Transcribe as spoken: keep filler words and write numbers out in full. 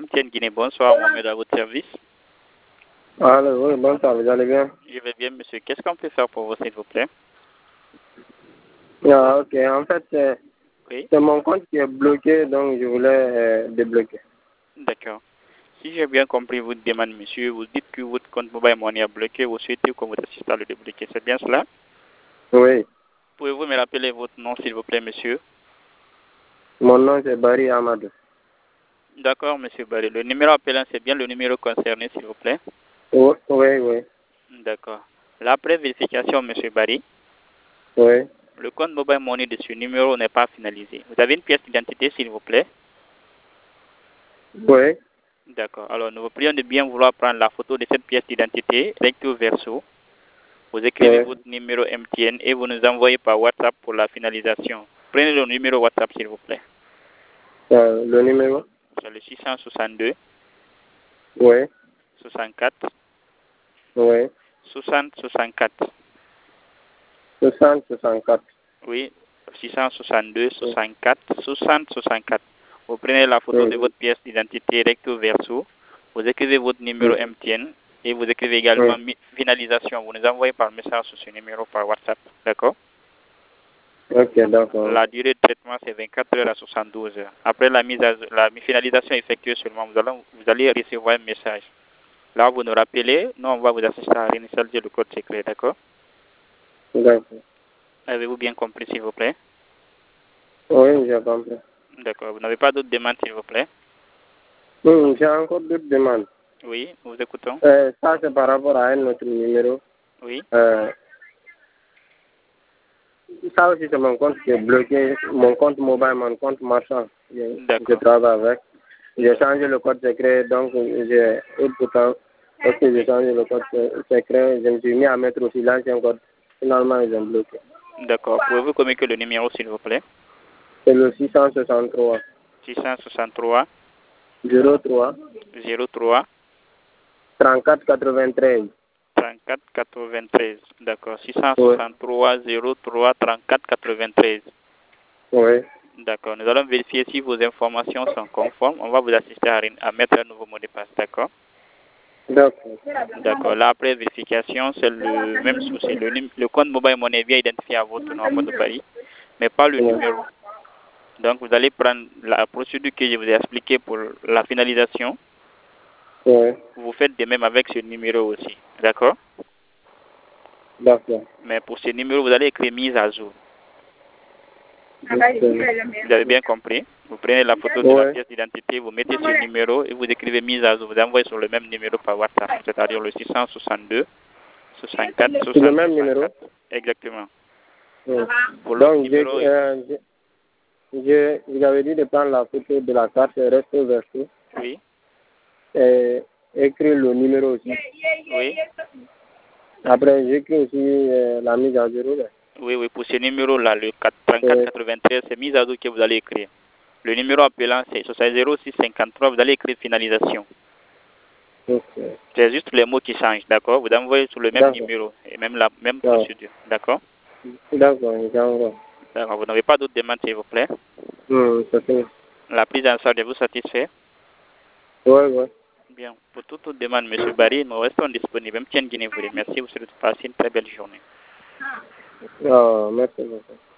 M T N Guinée, bonsoir, Mohamed à votre service. Allô, oui, bonsoir, vous allez bien? Je vais bien, monsieur. Qu'est-ce qu'on peut faire pour vous, s'il vous plaît? Ah, ok, en fait, c'est Oui, c'est mon compte qui est bloqué, donc je voulais euh, débloquer. d'accord. Si j'ai bien compris votre demande, monsieur, vous dites que votre compte mobile money est bloqué, vous souhaitez qu'on vous assiste à le débloquer. C'est bien cela? Oui, Pouvez-vous me rappeler votre nom, s'il vous plaît, monsieur? mon nom c'est Barry Amadou. D'accord, monsieur Barry. Le numéro appelant, c'est bien le numéro concerné, s'il vous plaît? Oui, oui, oui, D'accord. L'après vérification, monsieur Barry, oui, le compte mobile money de ce numéro n'est pas finalisé. Vous avez une pièce d'identité, s'il vous plaît? oui, D'accord. Alors, nous vous prions de bien vouloir prendre la photo de cette pièce d'identité, recto verso. Vous écrivez oui. votre numéro M T N et vous nous envoyez par WhatsApp pour la finalisation. Prenez le numéro WhatsApp, s'il vous plaît. Euh, le numéro? C'est le six cent soixante-deux, Oui, soixante-quatre, oui, soixante, soixante-quatre. soixante, soixante-quatre. Oui, six cent soixante-deux, Oui, soixante-quatre, soixante, soixante-quatre. Vous prenez la photo de oui, votre pièce d'identité recto verso. Vous écrivez votre numéro oui, M T N et vous écrivez oui. également mi- finalisation. Vous nous envoyez par message sur ce numéro par WhatsApp. D'accord? Ok, d'accord. La durée de traitement, c'est vingt-quatre heures à soixante-douze heures. Après la mise à la finalisation effectuée seulement, vous allez, vous allez recevoir un message. Là, vous nous rappelez, nous, on va vous assister à réinitialiser le code secret, d'accord? D'accord. Avez-vous bien compris, s'il vous plaît? Oui, j'ai compris. D'accord. Vous n'avez pas d'autres demandes, s'il vous plaît? Hum, j'ai encore d'autres demandes. Oui, nous vous écoutons. Euh, ça, c'est par rapport à un autre numéro. Oui, Euh, Ça aussi, c'est mon compte qui est bloqué, mon compte mobile, mon compte marchand. Je, je d'accord. travaille avec. J'ai changé le code secret, donc j'ai, et pourtant, parce que j'ai changé le code secret, je me suis mis à mettre aussi l'ancien code. Finalement, ils ont bloqué. D'accord. Pouvez-vous communiquer le numéro, s'il vous plaît? C'est le six cent soixante-trois, six cent soixante-trois, zéro trois, zéro trois, trente-quatre quatre-vingt-treize. trente-quatre, quatre-vingt-treize. D'accord. six cent Oui, soixante-trois, zéro trois, trente-quatre, quatre-vingt-treize. oui, D'accord. Nous allons vérifier si vos informations sont conformes. On va vous assister à, à mettre un nouveau mot de passe. D'accord? d'accord. D'accord. Là, après vérification, c'est le même souci. Le, num- le compte mobile monnaie est bien identifié à votre nom, de Paris, mais pas le Oui, numéro. Donc, vous allez prendre la procédure que je vous ai expliquée pour la finalisation. oui, Vous faites de même avec ce numéro aussi. D'accord? d'accord. Mais pour ce numéro, vous allez écrire mise à jour. Ok. Vous avez bien compris? Vous prenez la photo de la Oui, pièce d'identité, vous mettez ce numéro et vous écrivez mise à jour. Vous envoyez sur le même numéro par WhatsApp, c'est-à-dire le six cent soixante-deux, soixante-quatre, c'est le soixante, même numéro. soixante-quatre. Exactement. Oui. Pour l'autre Donc, j'ai, numéro, euh, j'ai- Je, vous avez dit de prendre la photo de la carte recto verso oui, et écrire le numéro aussi. oui, Après, j'écris aussi euh, la mise à zéro. Là. oui, oui. Pour ce numéro-là, le trente-quatre Et, quatre-vingt-treize, c'est mise à jour que vous allez écrire. Le numéro appelant, c'est zéro six cinquante-trois, vous allez écrire finalisation. okay. C'est juste les mots qui changent, d'accord? Vous envoyez sur le même D'accord. numéro et même la même D'accord. procédure, d'accord? D'accord, j'envoie. D'accord. Vous n'avez pas d'autres demandes, s'il vous plaît? Hum, c'est fini. La prise en charge vous satisfait? Oui, oui. Bien. Pour toute autre demande, M. Barry, nous restons disponibles. M T N Guinée vous remercie. Vous souhaite passer une très belle journée. Ah, merci beaucoup.